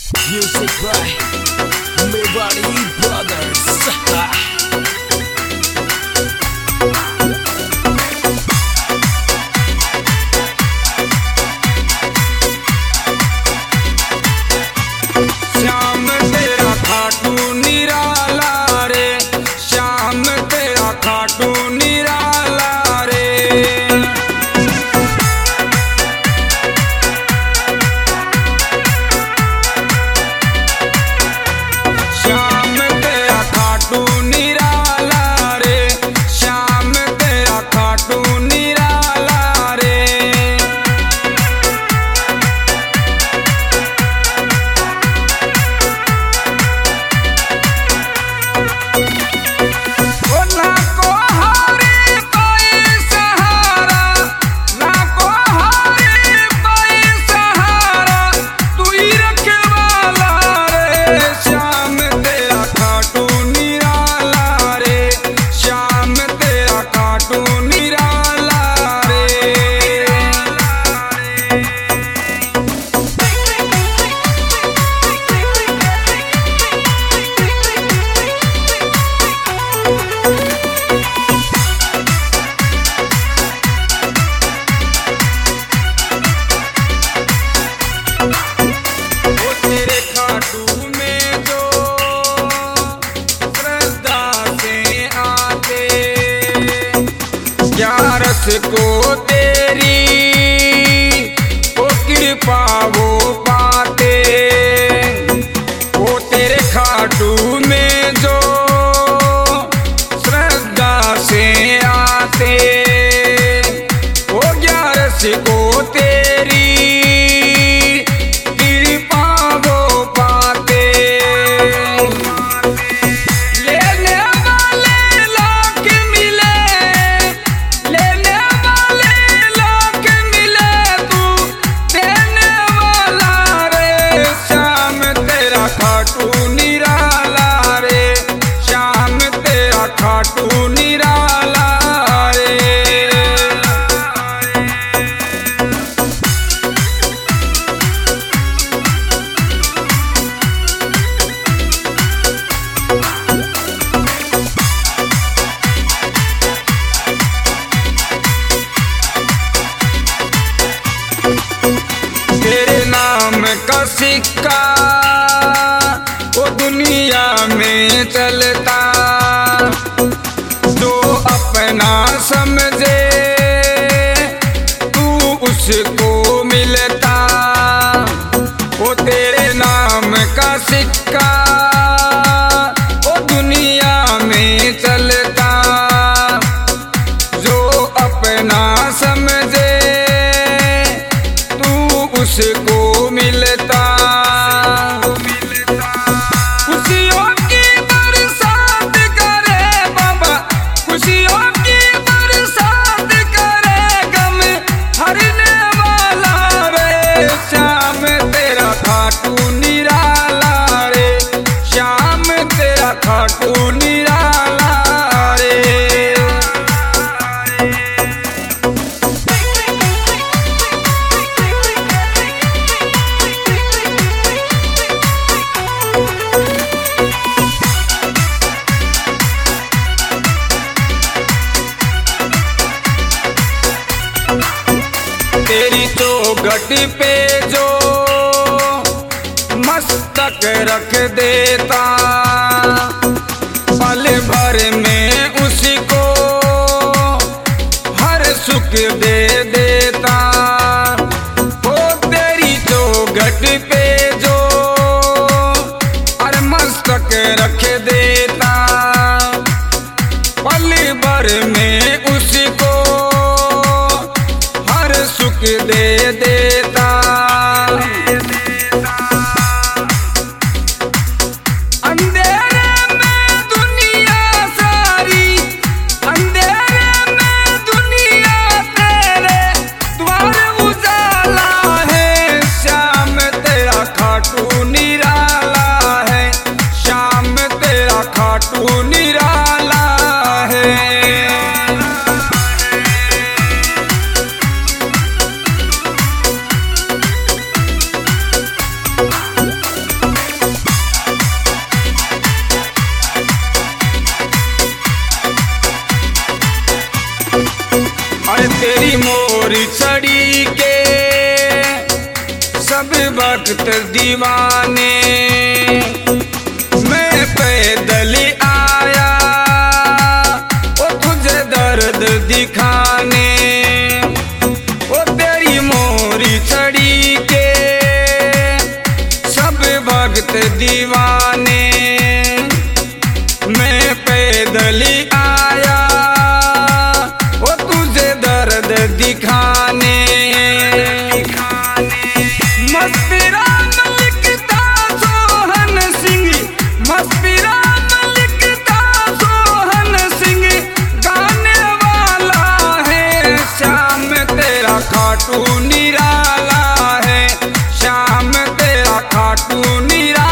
Music by Mewari Brothers. Shyam तेरा खाटू निराला रे, श्याम तेरा खाटू निराला रे। श्याम तेरा खाटू निराला रे, श्याम तेरा खाटू निराला रे। ओ ना को हारे कोई सहारा, ना को हारे कोई सहारा, तू ही रखवाला रे। श्याम तेरा खाटू निराला रे, श्याम तेरा खाटू निराला रे। वो तेरे खाटू में जो श्रद्धा से आते, क्या रस को तेरी वो कृपा वो पाते। वो तेरे खाटू में जो श्रद्धा से आते, वो क्या रस को तेरी कृपा वो पाते। लेने वाले लाख मिले, लेने वाले लाख मिले, तू देने वाला रे। श्याम तेरा खाटू निराला रे, श्याम तेरा खाटू निराला रे। तेरे नाम का सिक्का वो दुनिया में चलता, जो अपना समझे तू उसको मिलता। वो तेरे नाम का सिक्का वो दुनिया में चलता, जो अपना समझे उसको मिलता। खुशियों की बरसात करे बाबा, खुशियों की बरसात करे, गम हरने वाला रे। श्याम तेरा खाटू निराला रे, श्याम तेरा खाटू निराला रे। तेरी चौखट पे जो मस्तक रख देता, पल भर में उसको हर सुख दे देता। ओ तेरी चौखट पे जो हर मस्तक रख देता, पल भर में उसको हर सुख दे देता। अंधेरे में दुनिया सारी, अंधेरे में दुनिया तेरे द्वार उजाला है। श्याम तेरा खाटू निराला है, श्याम तेरा खाटू मैं तेरी मोरी छड़ी के सब वक्त दीवाने, मैं पैदल आया ओ तुझे दर्द दिखाने। ओ तेरी मोरी छड़ी के सब वक्त दीवाने, मैं पैदल आया ओ तुझे दर्द दिखाने। मस्ती राम लिखता सोहन सिंह, मस्ती राम लिखता सोहन सिंह, गाने वाला है श्याम तेरा खाटू निराला है, श्याम तेरा खाटू निराला।